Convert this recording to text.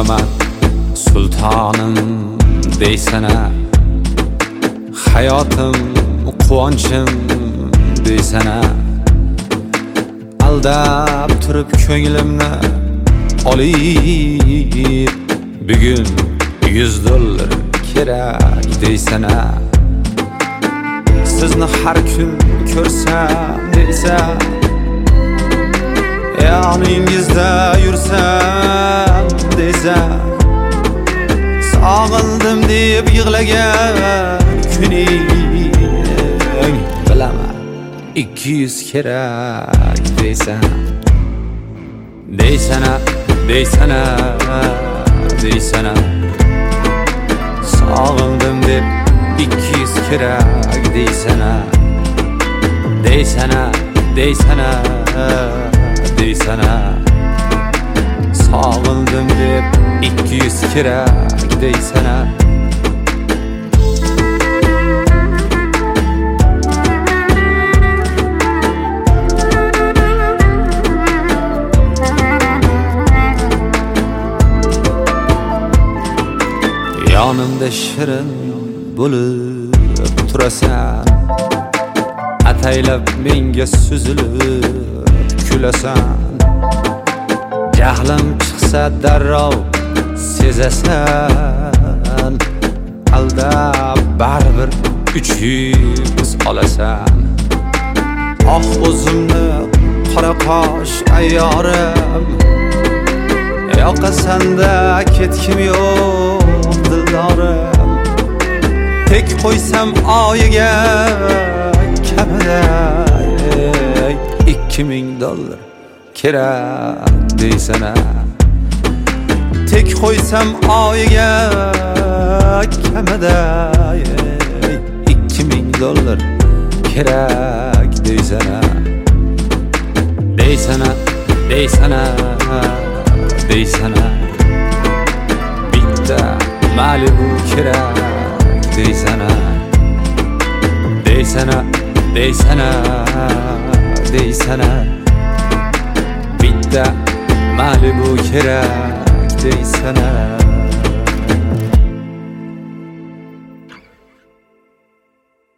bo'laman sultonim deysana, hayotim quvonchim deysana. Aldab turib ko'nglimni olib, bugun $100 kerak deysana. Sizni har kun ko'rsam deysan, yoningizda yursam deysan, sog'indim deb yig'lagan kuning bilaman 200 kerak deysan. Deysana, deysana, deysana, sog'indim deb 200 kerak deysana. Deysana, deysana, deysana, sog'indim deb 200 kerak deysana. Yonimda shirin bo'lib turasan, ataylab menga suzilib kulasan. Jahlim chiqsa darrov sezasan, aldab baribir 300 olasan. Oh o'zimni qora qosh ayyorim, yoqasanda ketkim yo'q dildorim. Tek qo'ysam oyiga kamida $2000 kerak deysana. Tek qo'ysam oyiga kamida $2000 kerak deysana. Deysana, deysana, deysana, bitta Malibu kerak deysana. Deysana, deysana, deysana, bitta Malibu kerak deysana.